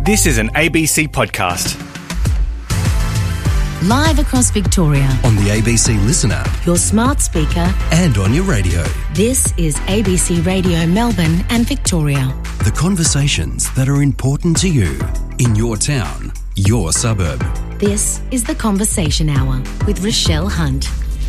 This is an ABC podcast. Live across Victoria. On the ABC Listen app. Your smart speaker. And on your radio. This is ABC Radio Melbourne and Victoria. The conversations that are important to you in your town, your suburb. This is The Conversation Hour with Rochelle Hunt.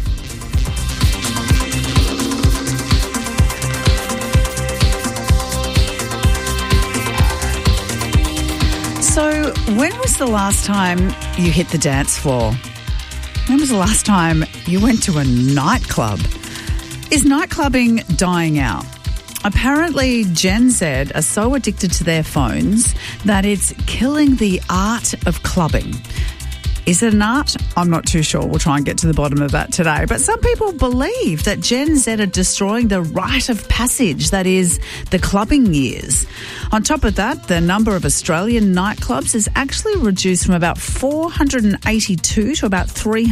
So, when was the last time you hit the dance floor? When was the last time you went to a nightclub? Is nightclubbing dying out? Apparently, Gen Z are so addicted to their phones that it's killing the art of clubbing. Is it an art? I'm not too sure. We'll try and get to the bottom of that today. But some people believe that Gen Z are destroying the rite of passage, that is, the clubbing years. On top of that, the number of Australian nightclubs has actually reduced from about 482 to about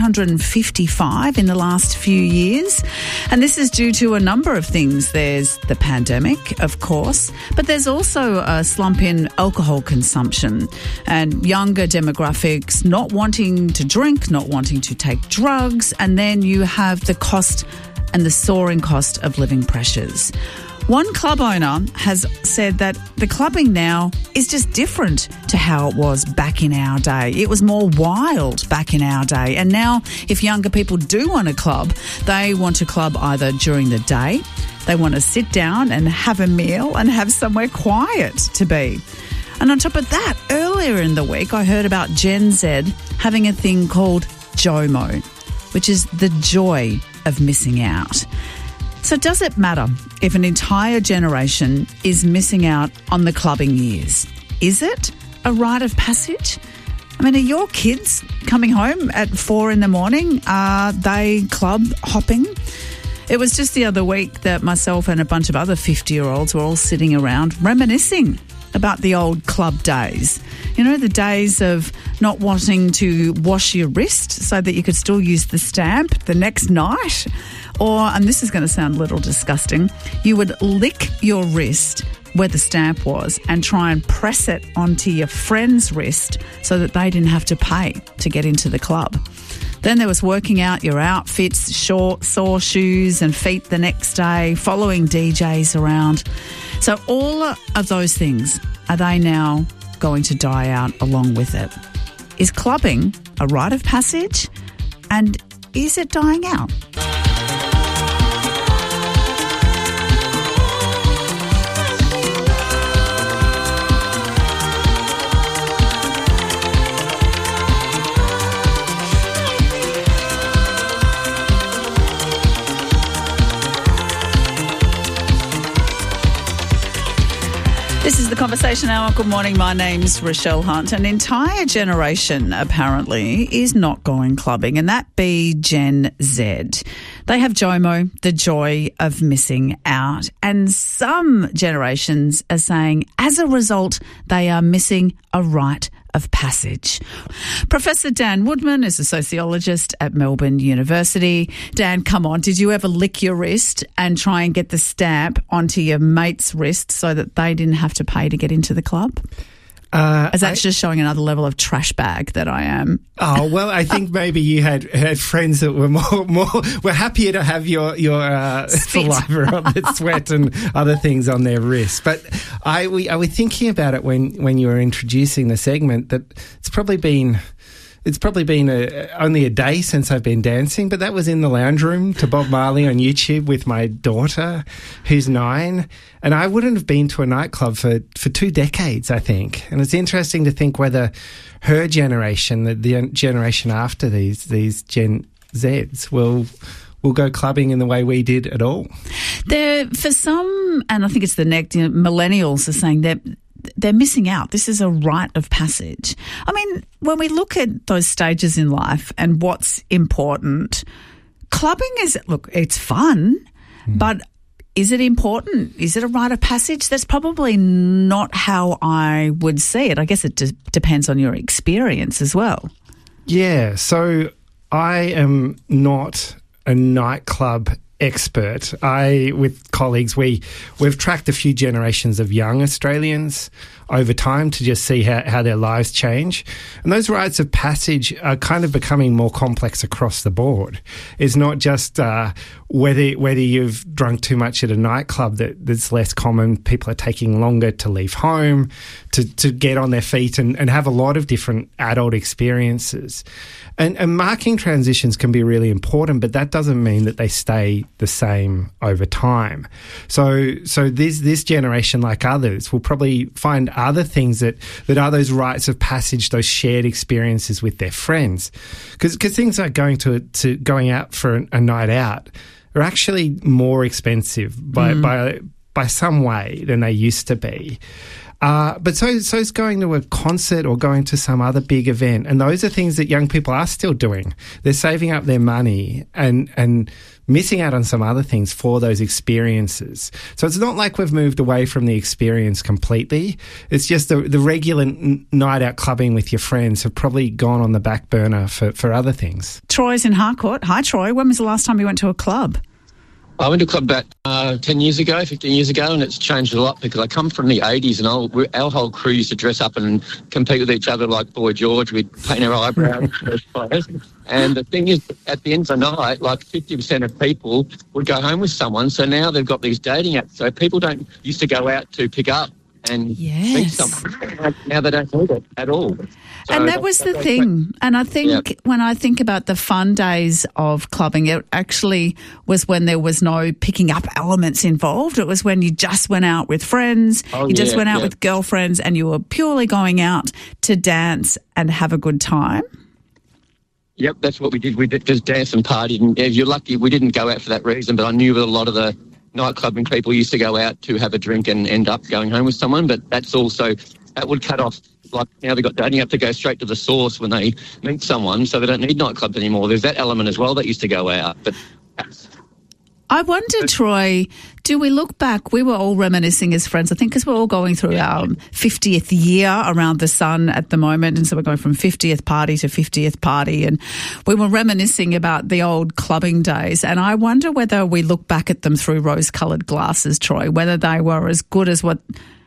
355 in the last few years. And this is due to a number of things. There's the pandemic, of course, but there's also a slump in alcohol consumption and younger demographics not wanting to drink, not wanting to take drugs, and then you have the cost and the soaring cost of living pressures. One club owner has said that the clubbing now is just different to how it was back in our day. It was more wild back in our day. And now, if younger people do want to club, they want to club either during the day, they want to sit down and have a meal and have somewhere quiet to be. And on top of that, earlier in the week, I heard about Gen Z having a thing called JOMO, which is the joy of missing out. So does it matter if an entire generation is missing out on the clubbing years? Is it a rite of passage? I mean, are your kids coming home at 4 a.m? Are they club hopping? It was just the other week that myself and a bunch of other 50-year-olds were all sitting around reminiscing about the old club days. You know, the days of not wanting to wash your wrist so that you could still use the stamp the next night. Or, and this is going to sound a little disgusting, you would lick your wrist where the stamp was and try and press it onto your friend's wrist so that they didn't have to pay to get into the club. Then there was working out your outfits, short, sore shoes and feet the next day, following DJs around. So all of those things, are they now going to die out along with it? Is clubbing a rite of passage? And is it dying out? This is The Conversation Hour. Good morning. My name's Rochelle Hunt. An entire generation, apparently, is not going clubbing, and that be Gen Z. They have JOMO, the joy of missing out, and some generations are saying, as a result, they are missing a rite of passage. Professor Dan Woodman is a sociologist at Melbourne University. Dan, come on, did you ever lick your wrist and try and get the stamp onto your mate's wrist so that they didn't have to pay to get into the club? Is that just showing another level of trash bag that I am? Oh, well, I think maybe you had friends that were were happier to have your saliva on the sweat and other things on their wrists. But I was thinking about it when you were introducing the segment that it's probably been only a day since I've been dancing, but that was in the lounge room to Bob Marley on YouTube with my daughter, who's 9. And I wouldn't have been to a nightclub for 2 decades, I think. And it's interesting to think whether her generation, the generation after these Gen Zs, will go clubbing in the way we did at all. For some, and I think it's the next, millennials are saying that they're missing out. This is a rite of passage. I mean, when we look at those stages in life and what's important, clubbing it's fun, but is it important? Is it a rite of passage? That's probably not how I would see it. I guess it depends on your experience as well. Yeah, so I am not a nightclub expert. With colleagues, we've tracked a few generations of young Australians over time to just see how their lives change. And those rites of passage are kind of becoming more complex across the board. It's not just whether you've drunk too much at a nightclub that's less common. People are taking longer to leave home, to get on their feet and have a lot of different adult experiences. And marking transitions can be really important, but that doesn't mean that they stay the same over time. So this generation, like others, will probably find other things that are those rites of passage, those shared experiences with their friends. Because things like going out for a night out are actually more expensive by some way than they used to be. But so is going to a concert or going to some other big event. And those are things that young people are still doing. They're saving up their money and missing out on some other things for those experiences. So it's not like we've moved away from the experience completely. It's just the regular night out clubbing with your friends have probably gone on the back burner for other things. Troy's in Harcourt. Hi, Troy. When was the last time you went to a club? I went to a club about 15 years ago, and it's changed a lot because I come from the 80s and our whole crew used to dress up and compete with each other like Boy George. We'd paint our eyebrows. And the thing is, at the end of the night, like 50% of people would go home with someone. So now they've got these dating apps. So people don't used to go out to pick up and meet someone. Now they don't do it at all. So and that was the thing. And I think when I think about the fun days of clubbing, it actually was when there was no picking up elements involved. It was when you just went out with friends, you just went out with girlfriends, and you were purely going out to dance and have a good time. Yep, that's what we did. We did just dance and party. And if you're lucky, we didn't go out for that reason, but I knew that a lot of the nightclubbing people used to go out to have a drink and end up going home with someone, but that would cut off. Like now they've got dating up to go straight to the source when they meet someone, so they don't need nightclubs anymore. There's that element as well that used to go out. But I wonder, Troy, do we look back? We were all reminiscing as friends, I think, because we're all going through our 50th year around the sun at the moment, and so we're going from 50th party to 50th party, and we were reminiscing about the old clubbing days, and I wonder whether we look back at them through rose-coloured glasses, Troy, whether they were as good as what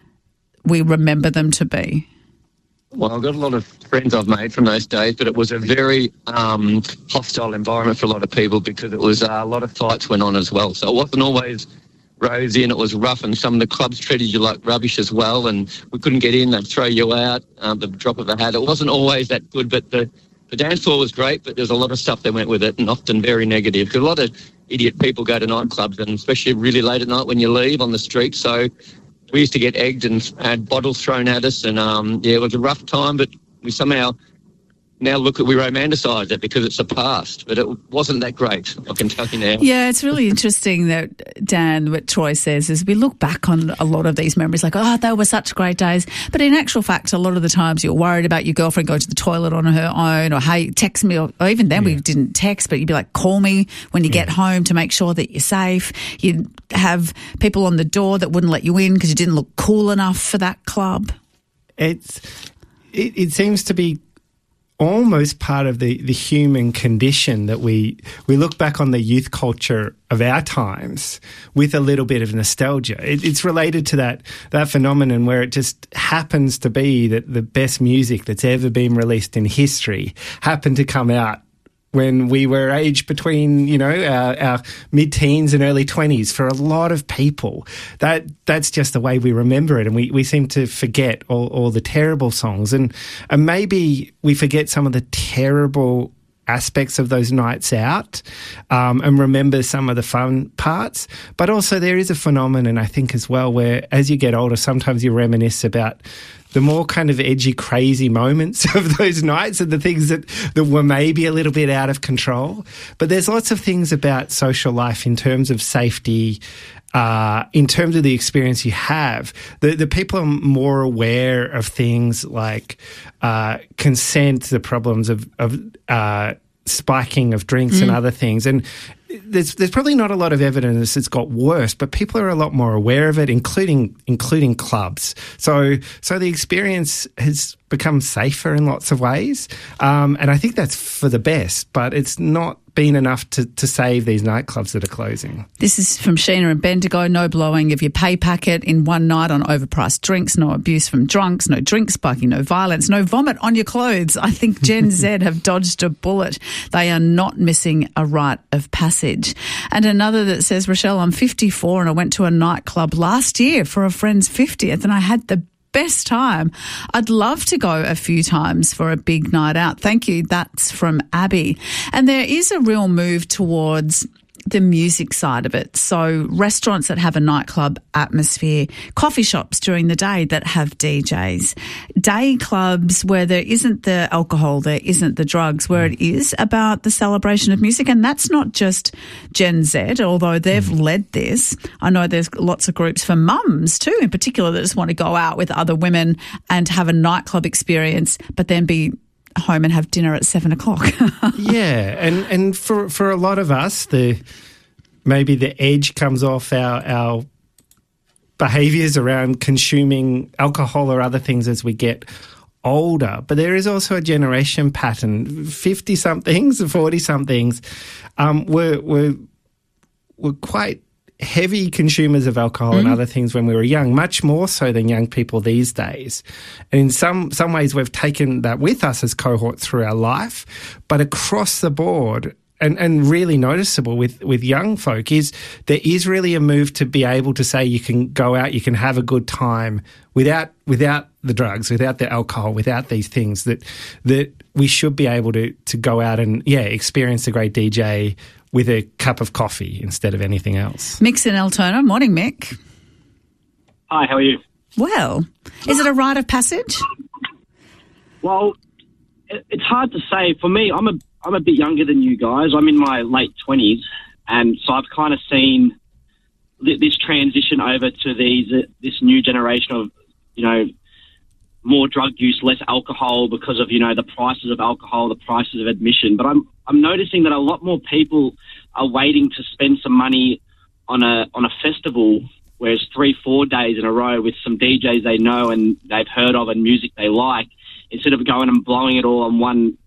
we remember them to be. Well, I've got a lot of friends I've made from those days, but it was a very hostile environment for a lot of people because it was a lot of fights went on as well. So it wasn't always rosy and it was rough, and some of the clubs treated you like rubbish as well, and we couldn't get in, they'd throw you out, the drop of a hat. It wasn't always that good, but the dance floor was great, but there's a lot of stuff that went with it and often very negative because a lot of idiot people go to nightclubs, and especially really late at night when you leave on the street. So we used to get egged and had bottles thrown at us, and it was a rough time, but we somehow now we romanticise it because it's the past, but it wasn't that great, I can tell you now. Yeah, it's really interesting that, Dan, what Troy says is we look back on a lot of these memories like, oh, they were such great days. But in actual fact, a lot of the times you're worried about your girlfriend going to the toilet on her own, or, hey, text me, or even then we didn't text, but you'd be like, call me when you get home to make sure that you're safe. You'd have people on the door that wouldn't let you in because you didn't look cool enough for that club. It seems to be almost part of the human condition that we look back on the youth culture of our times with a little bit of nostalgia. It's related to that phenomenon where it just happens to be that the best music that's ever been released in history happened to come out when we were aged between, our mid-teens and early 20s. For a lot of people, that's just the way we remember it, and we seem to forget all the terrible songs. And maybe we forget some of the terrible aspects of those nights out and remember some of the fun parts. But also there is a phenomenon, I think, as well, where as you get older, sometimes you reminisce about the more kind of edgy, crazy moments of those nights and the things that were maybe a little bit out of control. But there's lots of things about social life in terms of safety, in terms of the experience you have. The people are more aware of things like consent, the problems of spiking of drinks and other things. And there's probably not a lot of evidence it's got worse, but people are a lot more aware of it, including clubs. So the experience has become safer in lots of ways. And I think that's for the best, but it's not been enough to save these nightclubs that are closing. This is from Sheena and Bendigo. No blowing of your pay packet in one night on overpriced drinks, no abuse from drunks, no drink spiking, no violence, no vomit on your clothes. I think Gen Z have dodged a bullet. They are not missing a rite of passage. And another that says, Rochelle, I'm 54 and I went to a nightclub last year for a friend's 50th and I had the best time. I'd love to go a few times for a big night out. Thank you. That's from Abby. And there is a real move towards the music side of it. So restaurants that have a nightclub atmosphere, coffee shops during the day that have DJs, day clubs where there isn't the alcohol, there isn't the drugs, where it is about the celebration of music. And that's not just Gen Z, although they've led this. I know there's lots of groups for mums too, in particular, that just want to go out with other women and have a nightclub experience, but then be home and have dinner at 7:00. Yeah, and for a lot of us, maybe the edge comes off our behaviours around consuming alcohol or other things as we get older. But there is also a generation pattern. 50-somethings and 40-somethings were quite heavy consumers of alcohol and other things when we were young, much more so than young people these days. And in some ways, we've taken that with us as cohort through our life. But across the board, and really noticeable with young folk, is there is really a move to be able to say you can go out, you can have a good time without the drugs, without the alcohol, without these things, that we should be able to go out and, experience a great DJ with a cup of coffee instead of anything else. Mick's in Altona. Morning, Mick. Hi, how are you? Well, is it a rite of passage? Well, it's hard to say. For me, I'm a bit younger than you guys. I'm in my late 20s, and so I've kind of seen this transition over to this new generation of, more drug use, less alcohol because of, the prices of alcohol, the prices of admission. But I'm noticing that a lot more people are waiting to spend some money on a festival where it's 3-4 days in a row with some DJs they know and they've heard of and music they like, instead of going and blowing it all on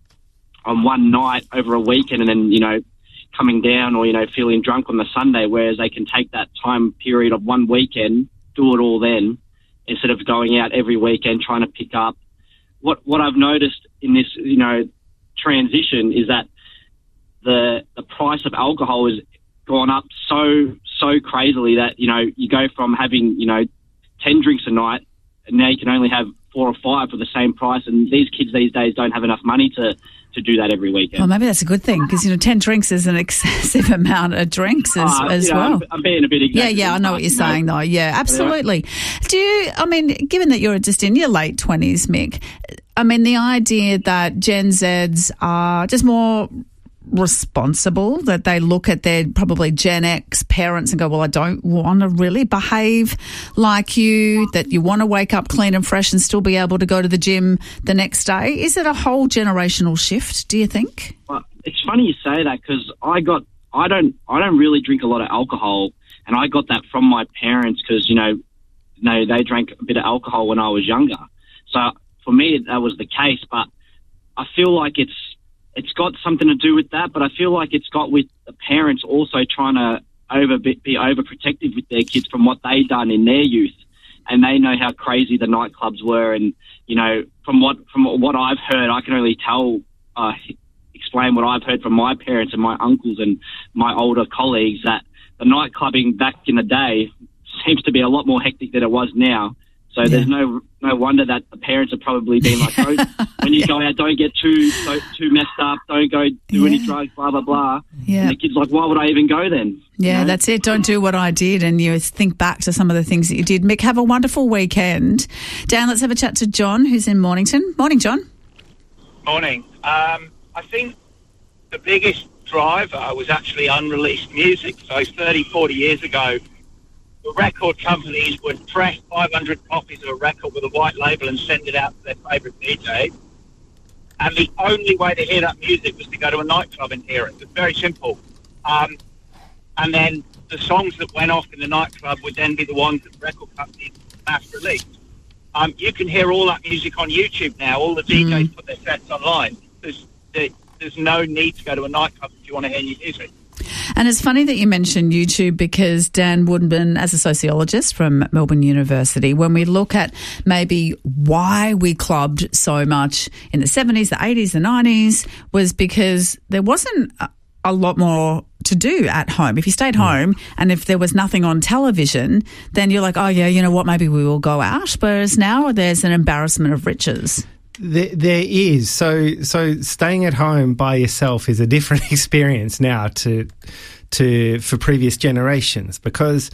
one night over a weekend and then, coming down or, feeling drunk on the Sunday, whereas they can take that time period of one weekend, do it all then, instead of going out every weekend trying to pick up. What I've noticed in this, transition is that the price of alcohol has gone up so crazily that, you go from having, 10 drinks a night and now you can only have 4 or 5 for the same price. And these kids these days don't have enough money to do that every weekend. Well, maybe that's a good thing because, 10 drinks is an excessive amount of drinks as well. I'm being a bit exaggerated. Yeah, I know what you're saying though. Yeah, absolutely. Anyway. Given that you're just in your late 20s, Mick, the idea that Gen Zs are just more responsible, that they look at their probably Gen X parents and go, well, I don't want to really behave like you, that you want to wake up clean and fresh and still be able to go to the gym the next day. Is it a whole generational shift, do you think? Well, it's funny you say that because I don't really drink a lot of alcohol, and I got that from my parents because, they drank a bit of alcohol when I was younger. So for me, that was the case, but I feel like it's got something to do with that, but I feel like it's got with the parents also trying to be overprotective with their kids from what they done in their youth, and they know how crazy the nightclubs were. And from what I've heard, I can only explain what I've heard from my parents and my uncles and my older colleagues, that the nightclubbing back in the day seems to be a lot more hectic than it was now. So there's no wonder that the parents have probably been like, when you go out, don't get too messed up, don't go do any drugs, blah, blah, blah. Yeah. And the kid's like, why would I even go then? Yeah, that's it. Don't do what I did, and you think back to some of the things that you did. Mick, have a wonderful weekend. Dan, let's have a chat to John, who's in Mornington. Morning, John. Morning. I think the biggest driver was actually unreleased music. So 30, 40 years ago, the record companies would press 500 copies of a record with a white label and send it out to their favourite DJ. And the only way to hear that music was to go to a nightclub and hear it. It was very simple. And then the songs that went off in the nightclub would then be the ones that record companies mass released. You can hear all that music on YouTube now. All the DJs put their sets online. There's no need to go to a nightclub if you want to hear new music. And it's funny that you mentioned YouTube, because Dan Woodman, as a sociologist from Melbourne University, when we look at maybe why we clubbed so much in the 70s, the 80s, the 90s, was because there wasn't a lot more to do at home. If you stayed home and if there was nothing on television, then you're like, oh yeah, you know what, maybe we will go out. Whereas now there's an embarrassment of riches. There is. So staying at home by yourself is a different experience now for previous generations, because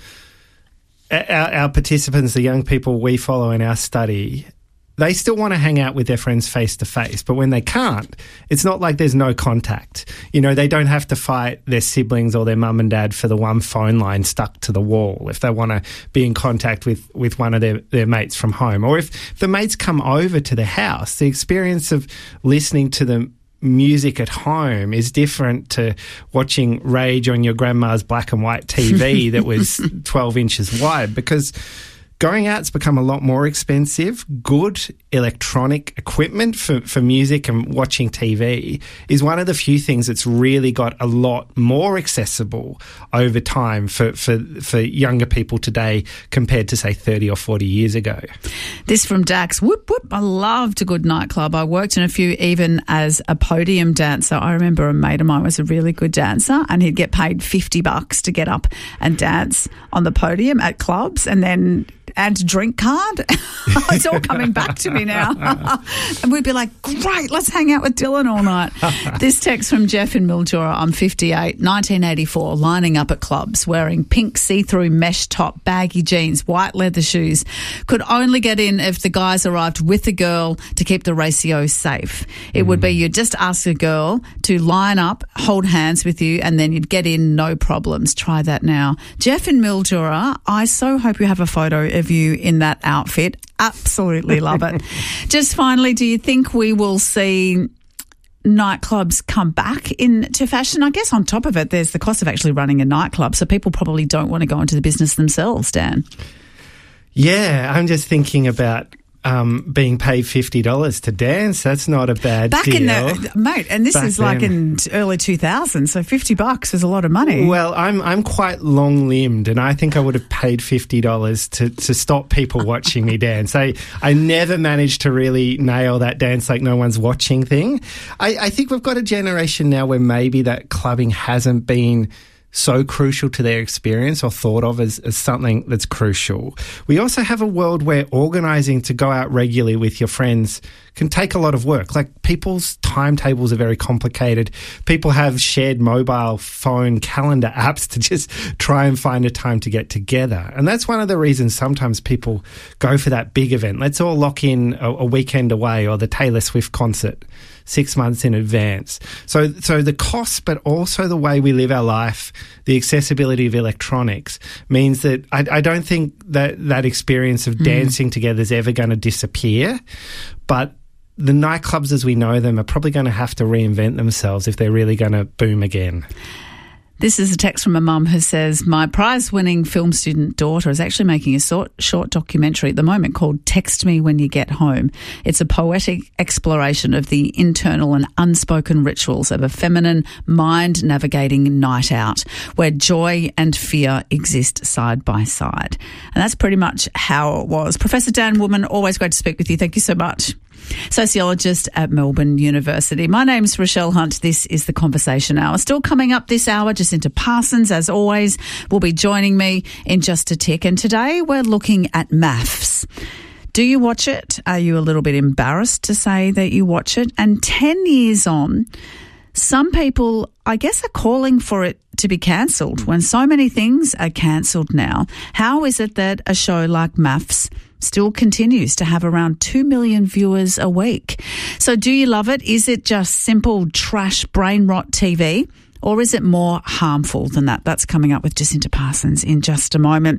our participants, the young people we follow in our study, they still want to hang out with their friends face to face, but when they can't, it's not like there's no contact. You know, they don't have to fight their siblings or their mum and dad for the one phone line stuck to the wall if they want to be in contact with one of their mates from home. Or if the mates come over to the house, the experience of listening to the music at home is different to watching Rage on your grandma's black and white TV that was 12 inches wide, because going out's become a lot more expensive. Good electronic equipment for music and watching TV is one of the few things that's really got a lot more accessible over time for younger people today compared to, say, 30 or 40 years ago. This from Dax. Whoop, whoop. I loved a good nightclub. I worked in a few even as a podium dancer. I remember a mate of mine was a really good dancer, and he'd get paid $50 to get up and dance on the podium at clubs, and then and drink card. It's all coming back to me now. And we'd be like, great, let's hang out with Dylan all night. This text from Jeff in Mildura. I'm 58, 1984, lining up at clubs, wearing pink see-through mesh top, baggy jeans, white leather shoes. Could only get in if the guys arrived with the girl to keep the ratio safe. It would be you'd just ask a girl to line up, hold hands with you, and then you'd get in, no problems. Try that now. Jeff in Mildura, I so hope you have a photo of you in that outfit. Absolutely love it. Just finally, do you think we will see nightclubs come back into fashion? I guess on top of it, there's the cost of actually running a nightclub, so people probably don't want to go into the business themselves, Dan. Yeah, I'm just thinking about being paid $50 to dance. That's not a bad deal. Mate, and this is like in early 2000s, so $50 is a lot of money. Well, I'm quite long-limbed, and I think I would have paid $50 to stop people watching me dance. I never managed to really nail that dance like no one's watching thing. I think we've got a generation now where maybe that clubbing hasn't been so crucial to their experience or thought of as something that's crucial. We also have a world where organising to go out regularly with your friends can take a lot of work. Like, people's timetables are very complicated. People have shared mobile phone calendar apps to just try and find a time to get together. And that's one of the reasons sometimes people go for that big event. Let's all lock in a weekend away, or the Taylor Swift concert 6 months in advance. So the cost, but also the way we live our life, the accessibility of electronics, means that I don't think that experience of dancing together is ever going to disappear. But the nightclubs as we know them are probably going to have to reinvent themselves if they're really going to boom again. This is a text from a mum who says, my prize-winning film student daughter is actually making a short documentary at the moment called Text Me When You Get Home. It's a poetic exploration of the internal and unspoken rituals of a feminine mind-navigating night out where joy and fear exist side by side. And that's pretty much how it was. Professor Dan Woodman, always great to speak with you. Thank you so much. Sociologist at Melbourne University. My name's Rochelle Hunt. This is The Conversation Hour. Still coming up this hour, Jacinta Parsons, as always, will be joining me in just a tick. And today we're looking at MAFS. Do you watch it? Are you a little bit embarrassed to say that you watch it? And 10 years on, some people, I guess, are calling for it to be cancelled when so many things are cancelled now. How is it that a show like MAFS still continues to have around 2 million viewers a week? So do you love it? Is it just simple trash brain rot TV, or is it more harmful than that? That's coming up with Jacinta Parsons in just a moment.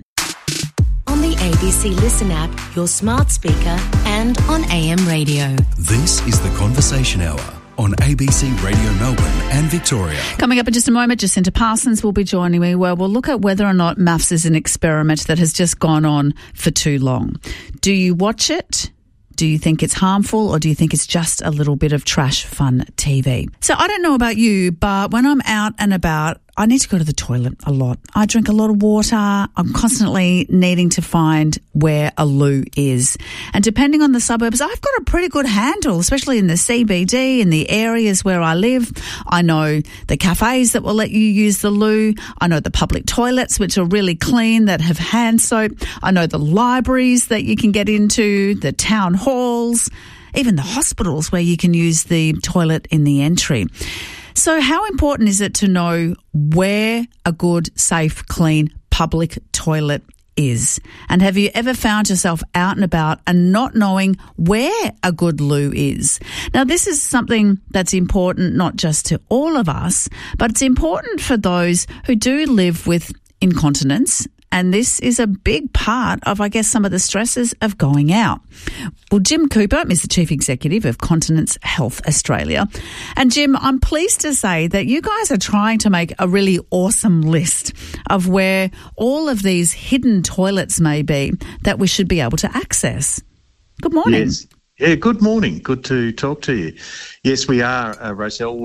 On the ABC Listen app, your smart speaker, and on AM radio. This is The Conversation Hour on ABC Radio Melbourne and Victoria. Coming up in just a moment, Jacinta Parsons will be joining me, where we'll look at whether or not MAFS is an experiment that has just gone on for too long. Do you watch it? Do you think it's harmful, or do you think it's just a little bit of trash fun TV? So I don't know about you, but when I'm out and about, I need to go to the toilet a lot. I drink a lot of water. I'm constantly needing to find where a loo is. And depending on the suburbs, I've got a pretty good handle, especially in the CBD, in the areas where I live. I know the cafes that will let you use the loo. I know the public toilets, which are really clean, that have hand soap. I know the libraries that you can get into, the town halls, even the hospitals where you can use the toilet in the entry. So how important is it to know where a good, safe, clean public toilet is? And have you ever found yourself out and about and not knowing where a good loo is? Now, this is something that's important not just to all of us, but it's important for those who do live with incontinence. And this is a big part of, I guess, some of the stresses of going out. Well, Jim Cooper is the Chief Executive of Continence Health Australia. And Jim, I'm pleased to say that you guys are trying to make a really awesome list of where all of these hidden toilets may be that we should be able to access. Good morning. Yes. Yeah, good morning. Good to talk to you. Yes, we are, Roselle.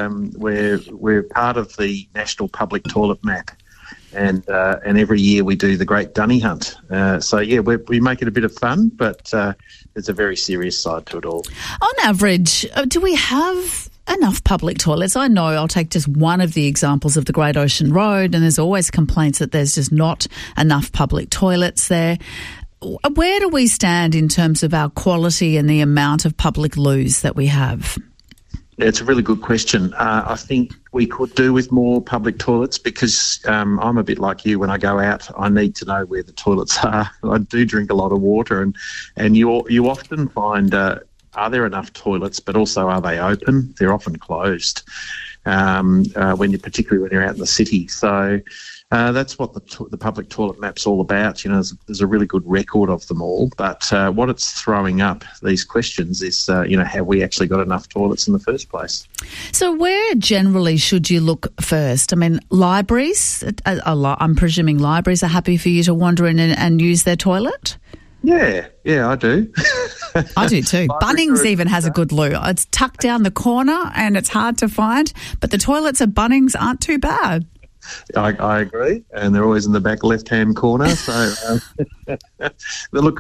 We're part of the National Public Toilet Map. And every year we do the Great Dunny Hunt. We make it a bit of fun, but there's a very serious side to it all. On average, do we have enough public toilets? I know I'll take just one of the examples of the Great Ocean Road, and there's always complaints that there's just not enough public toilets there. Where do we stand in terms of our quality and the amount of public loos that we have? Yeah, it's a really good question. I think we could do with more public toilets because I'm a bit like you. When I go out, I need to know where the toilets are. I do drink a lot of water, and you often find, are there enough toilets, but also are they open? They're often closed, particularly when you're out in the city. So that's what the public toilet map's all about. You know, there's a really good record of them all, but what it's throwing up, these questions, is, have we actually got enough toilets in the first place? So where generally should you look first? I mean, libraries, I'm presuming libraries are happy for you to wander in and use their toilet? Yeah, I do. I do too. Bunnings even has a good loo. It's tucked down the corner and it's hard to find, but the toilets at Bunnings aren't too bad. I agree, and they're always in the back left-hand corner. So, look,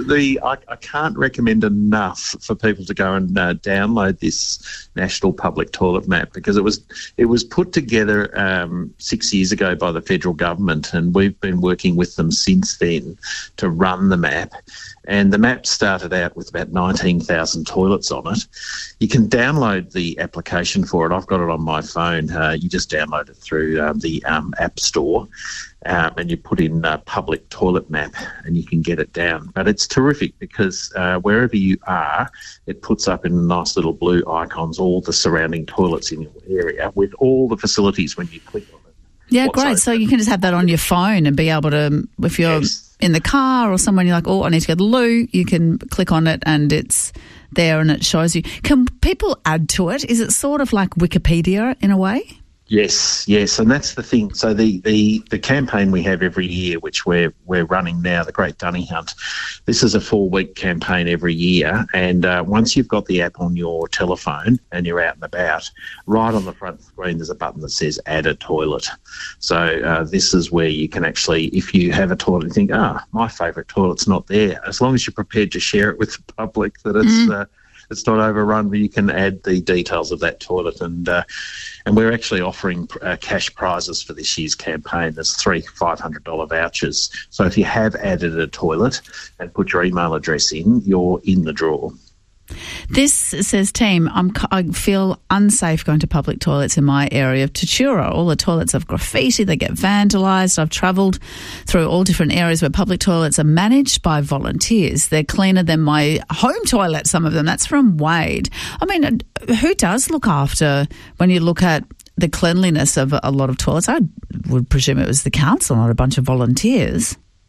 I can't recommend enough for people to go and download this National Public Toilet Map, because it was put together 6 years ago by the federal government, and we've been working with them since then to run the map. And the map started out with about 19,000 toilets on it. You can download the application for it. I've got it on my phone. You just download it through the App Store, and you put in public toilet map, and you can get it down. But it's terrific because wherever you are, it puts up in nice little blue icons all the surrounding toilets in your area with all the facilities when you click on it. Yeah, great. So you can just have that on your phone and be able to, if you're in the car or somewhere, you're like, I need to go to the loo, you can click on it and it's there and it shows you. Can people add to it? Is it sort of like Wikipedia in a way? Yes, and that's the thing. So the campaign we have every year, which we're running now, the Great Dunny Hunt, this is a 4-week campaign every year, and once you've got the app on your telephone and you're out and about, right on the front screen there's a button that says Add a Toilet. So this is where you can actually, if you have a toilet and think, my favourite toilet's not there, as long as you're prepared to share it with the public that it's not overrun, but you can add the details of that toilet, and we're actually offering cash prizes for this year's campaign. There's 3 $500 vouchers. So if you have added a toilet and put your email address in, you're in the draw. This says, team, I feel unsafe going to public toilets in my area of Tatura. All the toilets have graffiti, they get vandalised. I've travelled through all different areas where public toilets are managed by volunteers. They're cleaner than my home toilet, some of them. That's from Wade. I mean, who does look after, when you look at the cleanliness of a lot of toilets? I would presume it was the council, not a bunch of volunteers.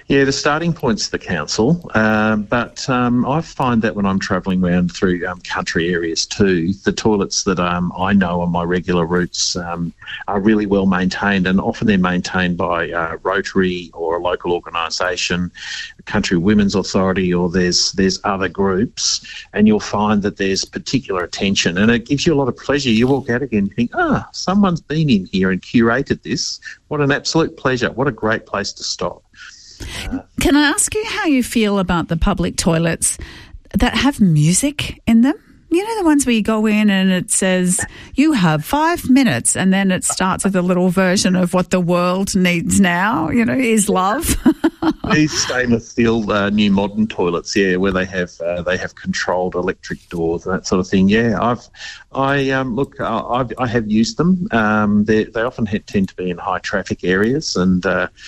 Yeah, the starting point's the council, but I find that when I'm travelling around through country areas too, the toilets that I know on my regular routes are really well maintained, and often they're maintained by Rotary or a local organisation, Country Women's Authority, or there's other groups, and you'll find that there's particular attention, and it gives you a lot of pleasure. You walk out again and think, someone's been in here and curated this. What an absolute pleasure. What a great place to stop. Can I ask you how you feel about the public toilets that have music in them? You know, the ones where you go in and it says, you have 5 minutes, and then it starts with a little version of what the world needs now, is love. These stainless steel new modern toilets, where they have controlled electric doors and that sort of thing. Yeah, I have used them. They often tend to be in high traffic areas, and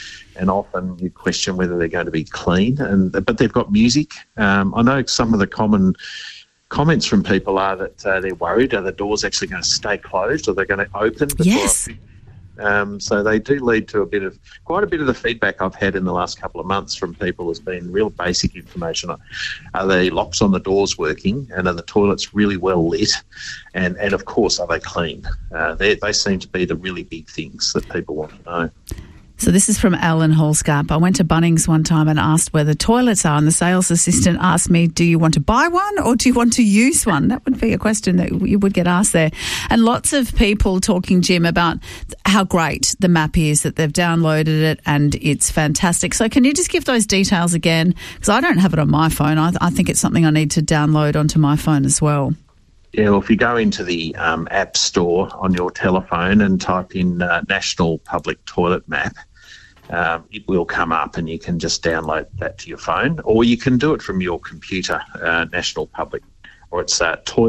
often you question whether they're going to be clean. But they've got music. I know some of the common comments from people are that they're worried, are the doors actually going to stay closed, or they're going to open before Yes. So they do lead to quite a bit of the feedback I've had in the last couple of months from people has been real basic information. Are the locks on the doors working, and are the toilets really well lit, and of course, are they clean? They seem to be the really big things that people want to know. So this is from Alan Holscap. I went to Bunnings one time and asked where the toilets are, and the sales assistant asked me, do you want to buy one or do you want to use one? That would be a question that you would get asked there. And lots of people talking, Jim, about how great the map is, that they've downloaded it and it's fantastic. So can you just give those details again? Because I don't have it on my phone. I think it's something I need to download onto my phone as well. Yeah, well, if you go into the App Store on your telephone and type in National Public Toilet Map, it will come up and you can just download that to your phone, or you can do it from your computer, National Public, or it's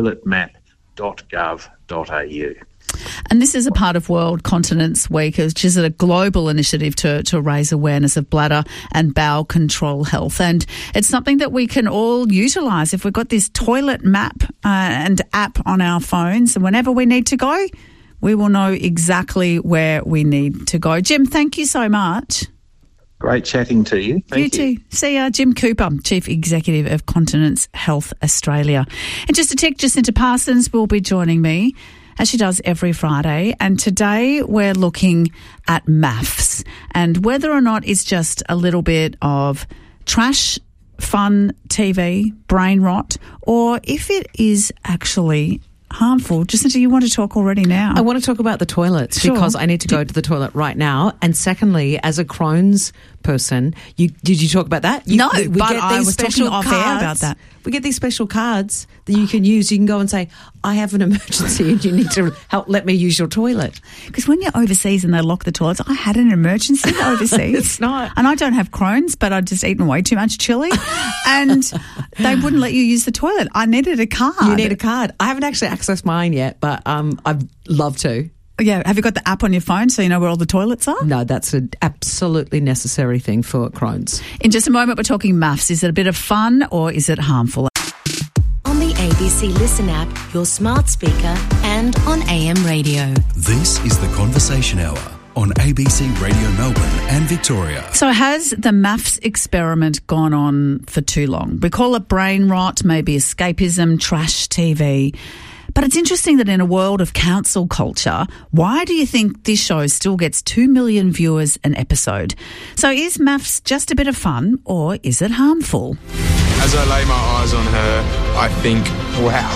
toiletmap.gov.au. And this is a part of World Continence Week, which is a global initiative to raise awareness of bladder and bowel control health. And it's something that we can all utilise if we've got this toilet map and app on our phones. And whenever we need to go, we will know exactly where we need to go. Jim, thank you so much. Great chatting to you. Thank you. You too. See ya. Jim Cooper, Chief Executive of Continence Health Australia. And just a tick, Jacinta Parsons will be joining me, as she does every Friday. And today we're looking at MAFS and whether or not it's just a little bit of trash, fun TV, brain rot, or if it is actually harmful. Jacinta, you want to talk already now? I want to talk about the toilets because I need to go to the toilet right now. And secondly, as a Crohn's person, did you talk about that? No, but I was talking off air about that. We get these special cards that you can use. You can go and say, I have an emergency and you need to let me use your toilet. Because when you're overseas and they lock the toilets, I had an emergency overseas. It's not. And I don't have Crohn's, but I'd just eaten way too much chili and they wouldn't let you use the toilet. I needed a card. You need a card. I haven't actually accessed mine yet, but I'd love to. Yeah. Have you got the app on your phone so you know where all the toilets are? No, that's an absolutely necessary thing for Crohn's. In just a moment, we're talking MAFS. Is it a bit of fun or is it harmful? On the ABC Listen app, your smart speaker, and on AM radio. This is the Conversation Hour on ABC Radio Melbourne and Victoria. So has the MAFS experiment gone on for too long? We call it brain rot, maybe escapism, trash TV. But it's interesting that in a world of council culture, why do you think this show still gets 2 million viewers an episode? So is MAFS just a bit of fun or is it harmful? As I lay my eyes on her, I think, wow.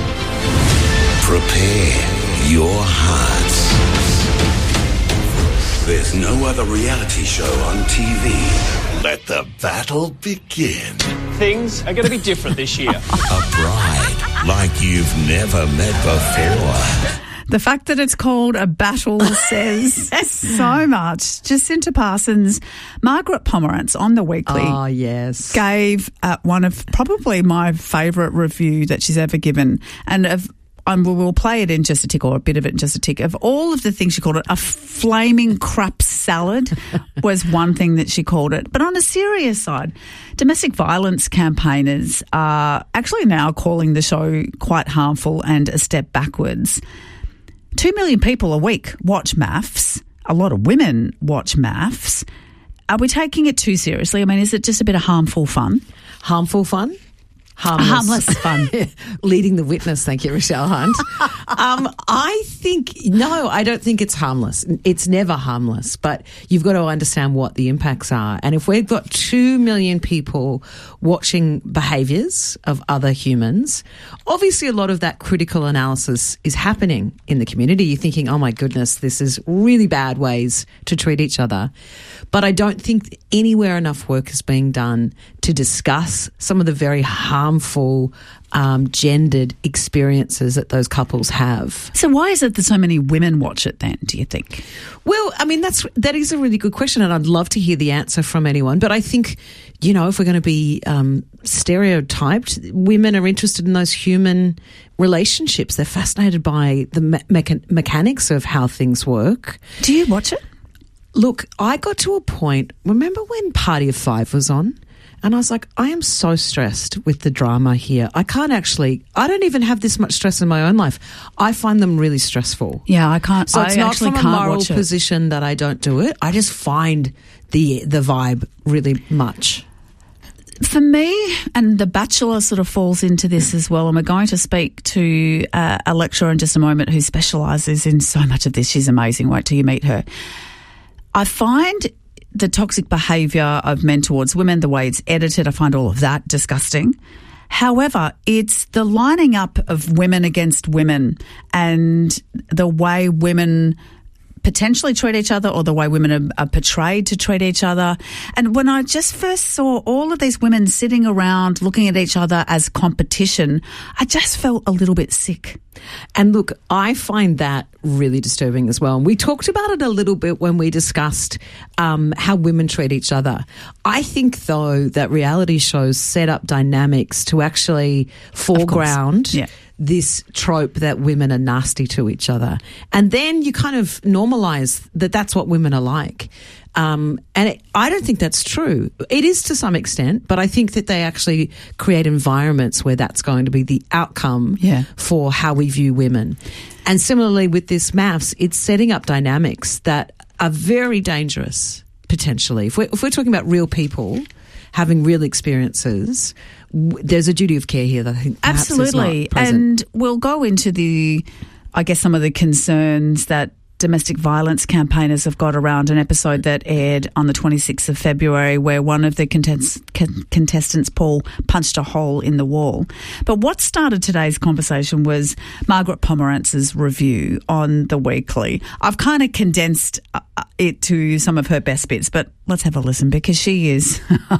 Prepare your hearts. There's no other reality show on TV. Let the battle begin. Things are going to be different this year. A bride like you've never met before. The fact that it's called a battle says so much. Jacinta Parsons, Margaret Pomerantz on The Weekly. Oh, yes. Gave one of probably my favourite review that she's ever given. And we'll play it in just a tick, or a bit of it in just a tick. Of all of the things she called it, a flaming crap salad was one thing that she called it. But on a serious side, domestic violence campaigners are actually now calling the show quite harmful and a step backwards. 2 million people a week watch MAFS. A lot of women watch MAFS. are we taking it too seriously? I mean, is it just a bit of harmful fun? Harmful fun? Harmless fun. Leading the witness, thank you, Rochelle Hunt. I don't think it's harmless. It's never harmless, but you've got to understand what the impacts are. And if we've got 2 million people watching behaviours of other humans, obviously a lot of that critical analysis is happening in the community. You're thinking, oh my goodness, this is really bad ways to treat each other. But I don't think anywhere enough work is being done to discuss some of the very harmful gendered experiences that those couples have. So why is it that so many women watch it then, do you think? Well, I mean, that is a really good question, and I'd love to hear the answer from anyone. But I think, if we're going to be stereotyped, women are interested in those human relationships. They're fascinated by the mechanics of how things work. Do you watch it? Look, I got to a point, remember when Party of Five was on? And I was like, I am so stressed with the drama here. I don't even have this much stress in my own life. I find them really stressful. Yeah, I can't. So it's not from a moral position that I don't do it. I just find the vibe really much. For me, and The Bachelor sort of falls into this as well, and we're going to speak to a lecturer in just a moment who specialises in so much of this. She's amazing. Wait till you meet her. I find the toxic behaviour of men towards women, the way it's edited, I find all of that disgusting. However, it's the lining up of women against women and the way women potentially treat each other, or the way women are portrayed to treat each other. And when I just first saw all of these women sitting around looking at each other as competition, I just felt a little bit sick. And look, I find that really disturbing as well. And we talked about it a little bit when we discussed how women treat each other. I think, though, that reality shows set up dynamics to actually foreground this trope that women are nasty to each other. And then you kind of normalise that that's what women are like. I don't think that's true. It is to some extent, but I think that they actually create environments where that's going to be the outcome for how we view women. And similarly with this MAFS, it's setting up dynamics that are very dangerous, potentially. If we're talking about real people having real experiences, there's a duty of care here that I think perhaps absolutely is not present. And we'll go into some of the concerns that domestic violence campaigners have got around an episode that aired on the 26th of February where one of the contestants, Paul, punched a hole in the wall. But what started today's conversation was Margaret Pomerantz's review on The Weekly. I've kind of condensed it to some of her best bits, but let's have a listen because she is...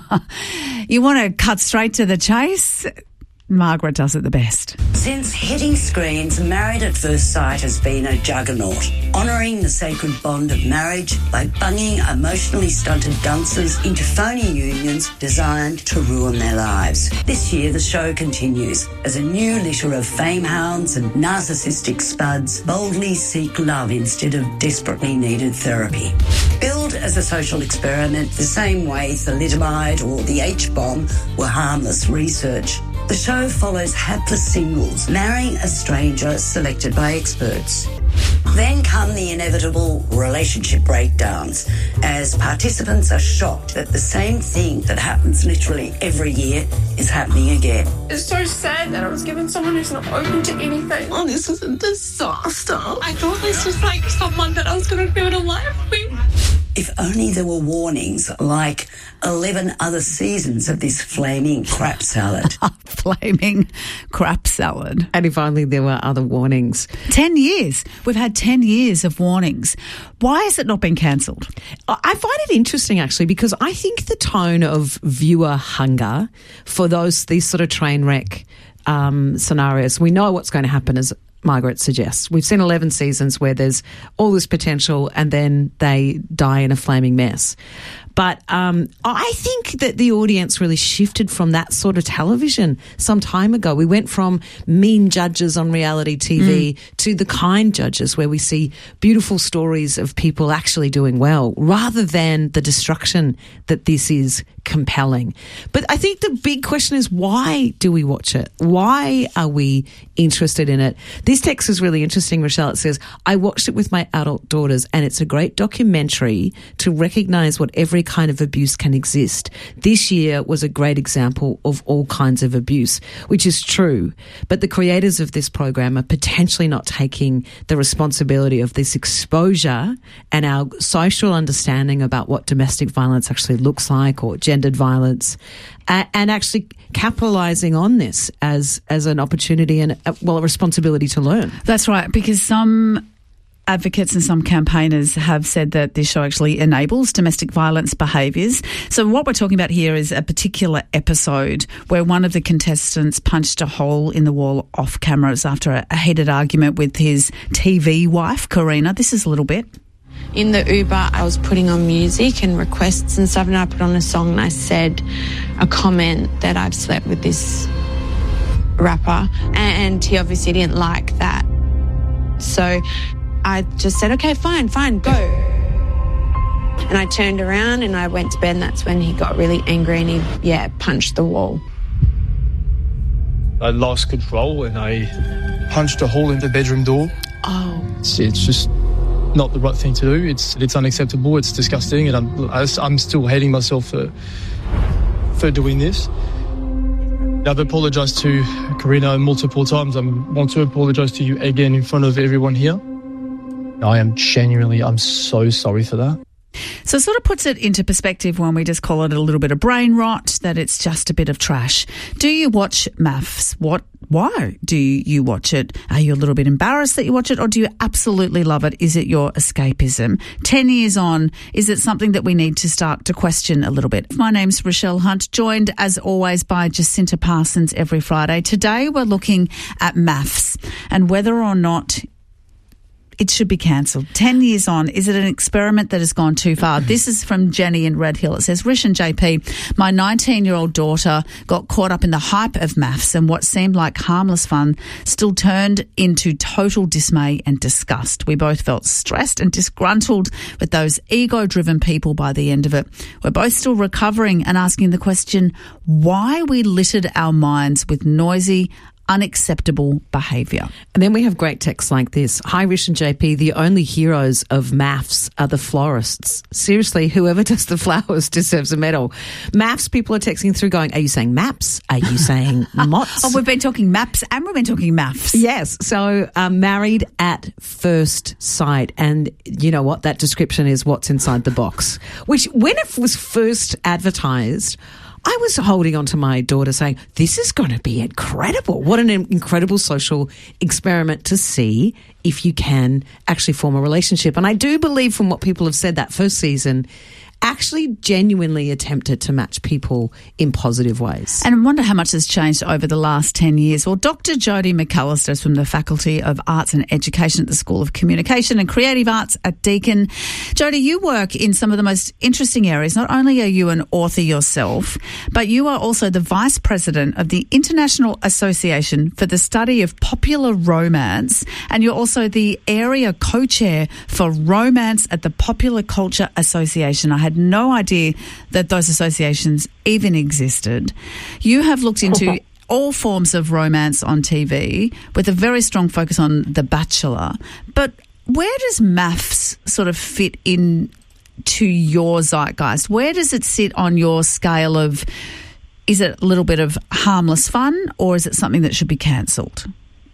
You want to cut straight to the chase? Margaret does it the best. Since hitting screens, Married at First Sight has been a juggernaut, honouring the sacred bond of marriage by bunging emotionally stunted dunces into phony unions designed to ruin their lives. This year, the show continues as a new litter of fame hounds and narcissistic spuds boldly seek love instead of desperately needed therapy. Billed as a social experiment the same way thalidomide or the H-bomb were harmless research, the show follows hapless singles marrying a stranger selected by experts. Then come the inevitable relationship breakdowns as participants are shocked that the same thing that happens literally every year is happening again. It's so sad that I was given someone who's not open to anything. Oh, this is a disaster. I thought this was like someone that I was going to build a life with. If only there were warnings like 11 other seasons of this flaming crap salad. Flaming crap salad. And if only there were other warnings. 10 years. We've had 10 years of warnings. Why has it not been cancelled? I find it interesting, actually, because I think the tone of viewer hunger for these sort of train wreck scenarios, we know what's going to happen as Margaret suggests. We've seen 11 seasons where there's all this potential and then they die in a flaming mess. But I think that the audience really shifted from that sort of television some time ago. We went from mean judges on reality TV to the kind judges where we see beautiful stories of people actually doing well rather than the destruction that this is compelling. But I think the big question is, why do we watch it? Why are we interested in it? This text is really interesting, Rochelle. It says, I watched it with my adult daughters and it's a great documentary to recognise what every kind of abuse can exist. This year was a great example of all kinds of abuse, which is true. But the creators of this program are potentially not taking the responsibility of this exposure and our social understanding about what domestic violence actually looks like, or gendered violence, and actually capitalising on this as an opportunity and, a responsibility to learn. That's right, because some advocates and some campaigners have said that this show actually enables domestic violence behaviours. So what we're talking about here is a particular episode where one of the contestants punched a hole in the wall off cameras after a heated argument with his TV wife, Karina. This is a little bit. In the Uber, I was putting on music and requests and stuff, and I put on a song and I said a comment that I've slept with this rapper, and he obviously didn't like that. So I just said, okay, fine, go. And I turned around and I went to bed, and that's when he got really angry and he, punched the wall. I lost control and I punched a hole in the bedroom door. Oh. It's just not the right thing to do. It's unacceptable. It's disgusting, and I'm still hating myself for doing this. I've apologised to Karina multiple times. I want to apologise to you again in front of everyone here. I'm so sorry for that. So it sort of puts it into perspective when we just call it a little bit of brain rot, that it's just a bit of trash. Do you watch MAFS? Why do you watch it? Are you a little bit embarrassed that you watch it, or do you absolutely love it? Is it your escapism? 10 years on, is it something that we need to start to question a little bit? My name's Rochelle Hunt, joined as always by Jacinta Parsons every Friday. Today we're looking at MAFS and whether or not it should be cancelled. 10 years on, is it an experiment that has gone too far? This is from Jenny in Red Hill. It says, Rish and JP, my 19-year-old daughter got caught up in the hype of MAFS, and what seemed like harmless fun still turned into total dismay and disgust. We both felt stressed and disgruntled with those ego-driven people by the end of it. We're both still recovering and asking the question, why we littered our minds with noisy, unacceptable behaviour. And then we have great texts like this. Hi, Rish and JP, the only heroes of MAFS are the florists. Seriously, whoever does the flowers deserves a medal. MAFS, people are texting through going, are you saying MAPS? Are you saying MOTS? Oh, we've been talking MAPS and we've been talking MAFS. Yes. So Married at First Sight. And you know what? That description is what's inside the box, which when it was first advertised, I was holding on to my daughter saying, this is going to be incredible. What an incredible social experiment to see if you can actually form a relationship. And I do believe from what people have said, that first season actually genuinely attempted to match people in positive ways. And I wonder how much has changed over the last 10 years. Well, Dr. Jodie McAllister is from the Faculty of Arts and Education at the School of Communication and Creative Arts at Deakin. Jodie, you work in some of the most interesting areas. Not only are you an author yourself, but you are also the Vice President of the International Association for the Study of Popular Romance, and you're also the Area Co-Chair for Romance at the Popular Culture Association. I had no idea that those associations even existed. You have looked into all forms of romance on TV with a very strong focus on The Bachelor. But where does MAFS sort of fit in to your zeitgeist? Where does it sit on your scale of, is it a little bit of harmless fun, or is it something that should be cancelled?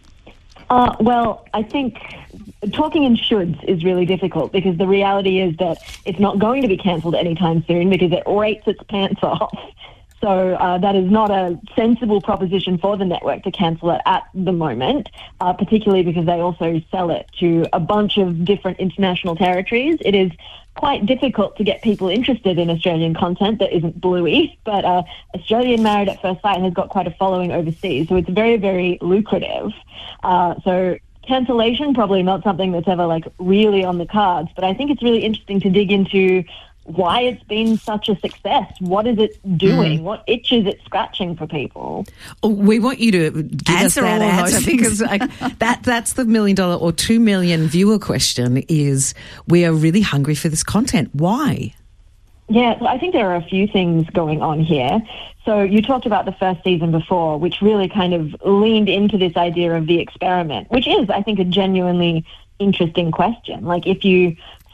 Well, I think talking in shoulds is really difficult, because the reality is that it's not going to be cancelled anytime soon because it rates its pants off. So that is not a sensible proposition for the network to cancel it at the moment, particularly because they also sell it to a bunch of different international territories. It is quite difficult to get people interested in Australian content that isn't bluey, but Australian Married at First Sight has got quite a following overseas, so it's very, very lucrative. So cancellation, probably not something that's ever really on the cards, but I think it's really interesting to dig into why it's been such a success. What is it doing? What itch is it scratching for people? We want you to give answer us that all answer, those because that's the $1 million or 2 million viewer question is, we are really hungry for this content. Why? Yeah, well, I think there are a few things going on here. So you talked about the first season before, which really kind of leaned into this idea of the experiment, which is, I think, a genuinely interesting question. If you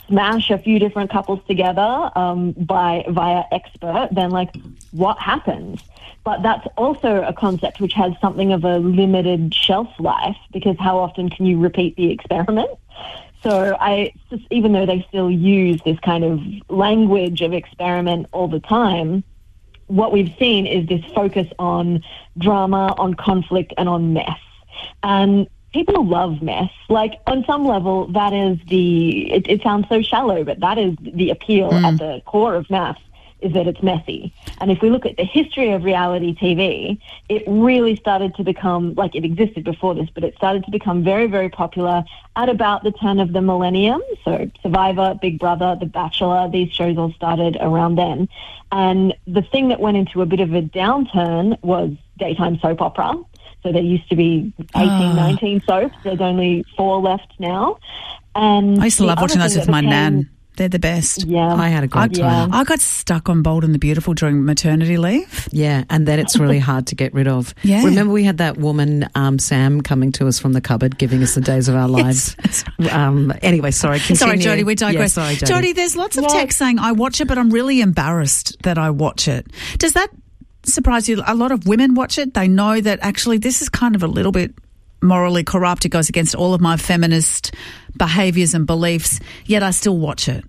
smash a few different couples together via expert, then like what happens? But that's also a concept which has something of a limited shelf life, because how often can you repeat the experiment? So even though they still use this kind of language of experiment all the time, what we've seen is this focus on drama, on conflict, and on mess. And people love mess. Like, on some level, that is it sounds so shallow, but that is the appeal at the core of MAFS, is that it's messy. And if we look at the history of reality TV, it really started to become, like, it existed before this, but it started to become very, very popular at about the turn of the millennium. So Survivor, Big Brother, The Bachelor, these shows all started around then. And the thing that went into a bit of a downturn was daytime soap opera. So there used to be 18, 19 soaps. There's only 4 left now. And I used to love watching those with my nan. They're the best. Yeah. I had a great time. I got stuck on Bold and the Beautiful during maternity leave. Yeah, and then it's really hard to get rid of. Yeah. Remember we had that woman, Sam, coming to us from the cupboard, giving us the days of our lives. Anyway, sorry, continue. Sorry, Jodie, we digress. Yeah, sorry, Jodie, there's lots of text saying, I watch it, but I'm really embarrassed that I watch it. Does that surprise you? A lot of women watch it. They know that actually this is kind of a little bit morally corrupt. It goes against all of my feminist behaviours and beliefs, yet I still watch it.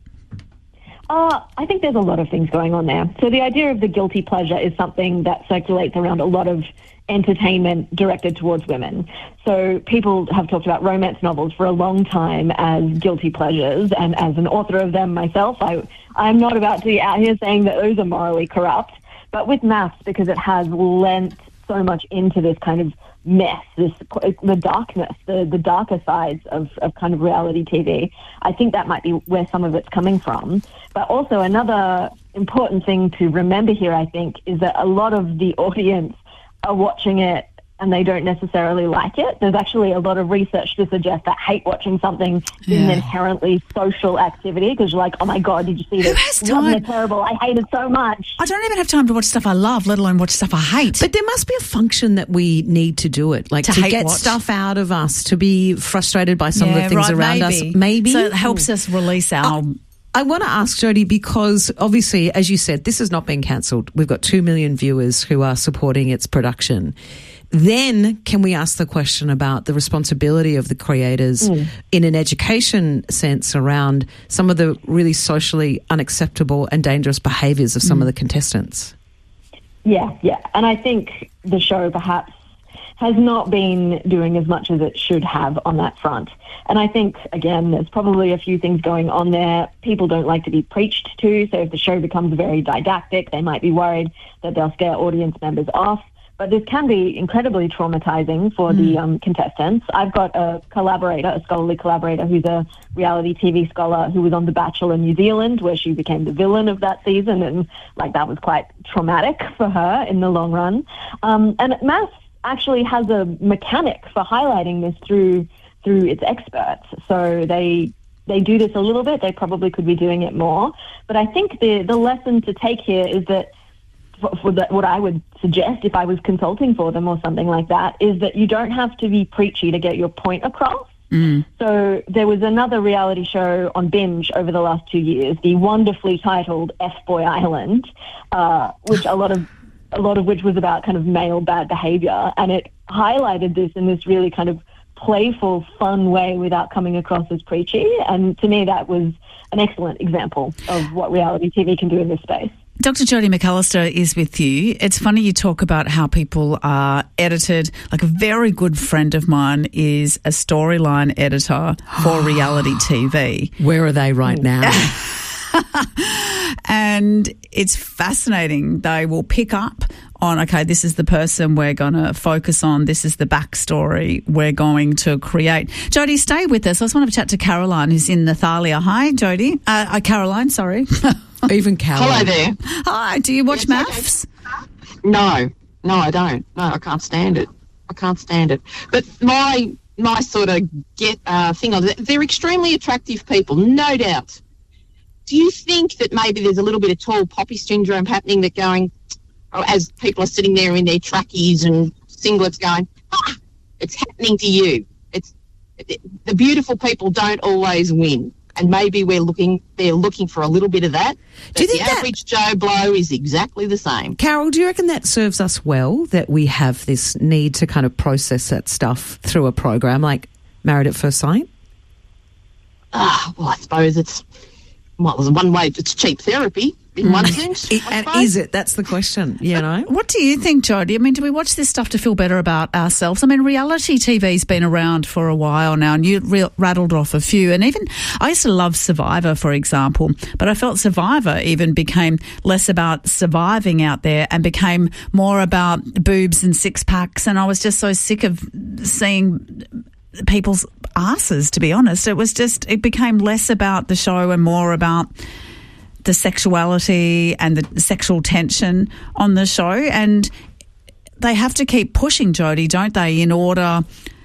I think there's a lot of things going on there. So the idea of the guilty pleasure is something that circulates around a lot of entertainment directed towards women. So people have talked about romance novels for a long time as guilty pleasures, and as an author of them myself, I'm not about to be out here saying that those are morally corrupt. But with MAFS, because it has lent so much into this kind of mess, the darkness, the darker sides of kind of reality TV, I think that might be where some of it's coming from. But also another important thing to remember here, I think, is that a lot of the audience are watching it and they don't necessarily like it. There's actually a lot of research to suggest that hate watching something is an inherently social activity, because you're like, oh my God, did you see this? Who has time? It's terrible. I hate it so much. I don't even have time to watch stuff I love, let alone watch stuff I hate. But there must be a function that we need to do it, like to hate get watch. Stuff out of us, to be frustrated by some of the things around us. Maybe. So it helps us release our... I want to ask Jodie, because obviously, as you said, this has not been cancelled. We've got 2 million viewers who are supporting its production. Then can we ask the question about the responsibility of the creators in an education sense around some of the really socially unacceptable and dangerous behaviours of some of the contestants? Yeah. And I think the show perhaps has not been doing as much as it should have on that front. And I think, again, there's probably a few things going on there. People don't like to be preached to, so if the show becomes very didactic, they might be worried that they'll scare audience members off. But this can be incredibly traumatizing for the contestants. I've got a scholarly collaborator, who's a reality TV scholar who was on The Bachelor New Zealand, where she became the villain of that season, and that was quite traumatic for her in the long run. And MAFS actually has a mechanic for highlighting this through its experts. So they do this a little bit. They probably could be doing it more. But I think the lesson to take here is that what I would suggest if I was consulting for them or something like that is that you don't have to be preachy to get your point across. So there was another reality show on Binge over the last 2 years, the wonderfully titled F-Boy Island, which a lot of which was about kind of male bad behaviour, and it highlighted this in this really kind of playful, fun way without coming across as preachy. And to me, that was an excellent example of what reality TV can do in this space. Dr. Jodie McAllister is with you. It's funny you talk about how people are edited. Like, a very good friend of mine is a storyline editor for reality TV. Where are they right now? And it's fascinating. They will pick up on, okay, this is the person we're going to focus on. This is the backstory we're going to create. Jodie, stay with us. I just want to chat to Caroline, who's in Nathalia. Hi, Jodie. Caroline, sorry. Even Caroline. Hello there. Hi. Do you watch MAFS? No, I don't. No, I can't stand it. But my sort of thing on it, they're extremely attractive people, no doubt. Do you think that maybe there's a little bit of tall poppy syndrome happening, that going, as people are sitting there in their trackies and singlets going, it's happening to you. The beautiful people don't always win. And maybe they're looking for a little bit of that. Do you think the average Joe Blow is exactly the same? Carol, do you reckon that serves us well, that we have this need to kind of process that stuff through a program like Married at First Sight? Well, I suppose there's one way. It's cheap therapy in one sense. And is it? That's the question, you know? What do you think, Jodie? I mean, do we watch this stuff to feel better about ourselves? I mean, reality TV's been around for a while now, and you rattled off a few. And even, I used to love Survivor, for example, but I felt Survivor even became less about surviving out there and became more about boobs and six-packs. And I was just so sick of seeing people's asses, to be honest. It became less about the show and more about the sexuality and the sexual tension on the show. And they have to keep pushing, Jodie, don't they, in order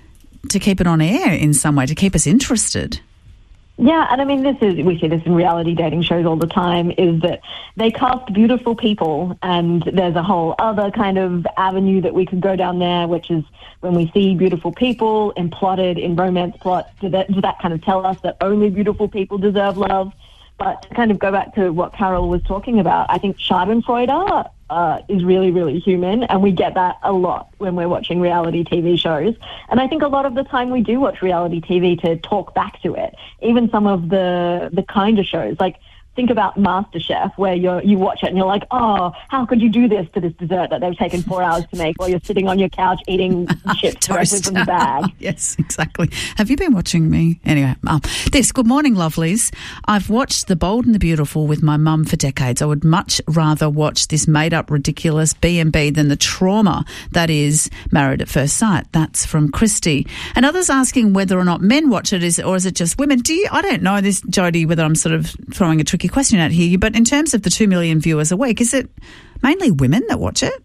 to keep it on air in some way, to keep us interested. Yeah, and I mean, we see this in reality dating shows all the time, is that they cast beautiful people, and there's a whole other kind of avenue that we could go down there, which is when we see beautiful people imploded in romance plots, does that kind of tell us that only beautiful people deserve love? But to kind of go back to what Carol was talking about, I think Schadenfreude is really, really human, and we get that a lot when we're watching reality TV shows. And I think a lot of the time we do watch reality TV to talk back to it. Even some of the kind of shows, like think about MasterChef, where you watch it and you're like, oh, how could you do this to this dessert that they've taken 4 hours to make while you're sitting on your couch eating chips directly from the bag? Yes, exactly. Have you been watching me? Anyway, good morning, lovelies. I've watched The Bold and the Beautiful with my mum for decades. I would much rather watch this made-up, ridiculous B&B than the trauma that is Married at First Sight. That's from Christy. And others asking whether or not men watch it, or is it just women? I don't know this, Jodie, whether I'm sort of throwing a tricky question out here, but in terms of the 2 million viewers a week, is it mainly women that watch it?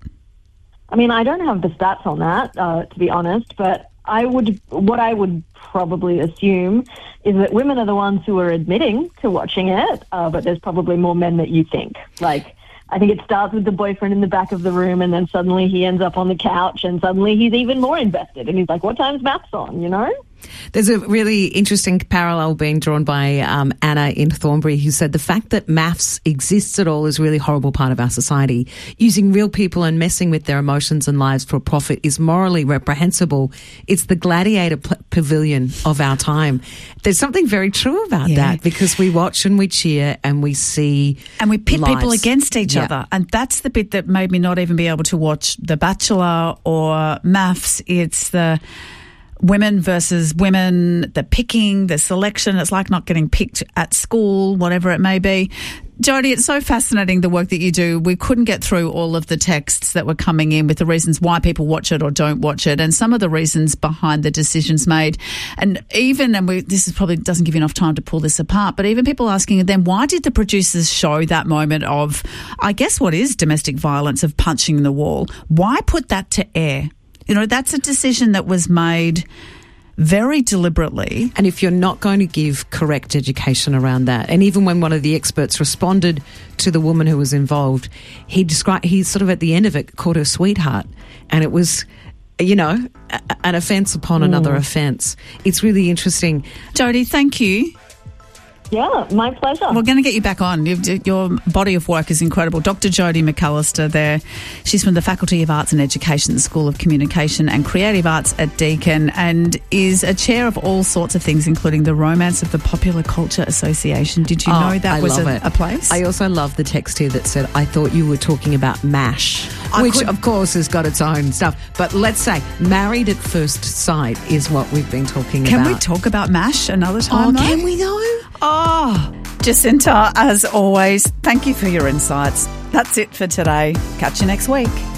I mean, I don't have the stats on that, to be honest, but what I would probably assume is that women are the ones who are admitting to watching it, but there's probably more men that you think. Like, I think it starts with the boyfriend in the back of the room, and then suddenly he ends up on the couch, and suddenly he's even more invested, and he's like, what time's maths on, you know? There's a really interesting parallel being drawn by Anna in Thornbury, who said the fact that maths exists at all is a really horrible part of our society. Using real people and messing with their emotions and lives for profit is morally reprehensible. It's the gladiator pavilion of our time. There's something very true about that, because we watch and we cheer and we see and we pit lives. People against each other. And that's the bit that made me not even be able to watch The Bachelor or Maths. It's the women versus women, the picking, the selection. It's like not getting picked at school, whatever it may be. Jodie, it's so fascinating, the work that you do. We couldn't get through all of the texts that were coming in with the reasons why people watch it or don't watch it, and some of the reasons behind the decisions made. And this is probably doesn't give you enough time to pull this apart, but even people asking then, why did the producers show that moment of, I guess what is domestic violence, of punching the wall? Why put that to air? You know, that's a decision that was made very deliberately. And if you're not going to give correct education around that, and even when one of the experts responded to the woman who was involved, he sort of at the end of it called her sweetheart. And it was, you know, an offence upon another offence. It's really interesting. Jodie, thank you. Yeah, my pleasure. We're going to get you back on. Your body of work is incredible. Dr. Jodie McAllister there. She's from the Faculty of Arts and Education, the School of Communication and Creative Arts at Deakin, and is a chair of all sorts of things, including the Romance of the Popular Culture Association. Did you know that was a place? I also love the text here that said, I thought you were talking about MASH, which of course has got its own stuff. But let's say Married at First Sight is what we've been talking about. Can we talk about MASH another time? Can we though? Oh, Jacinta, as always, thank you for your insights. That's it for today. Catch you next week.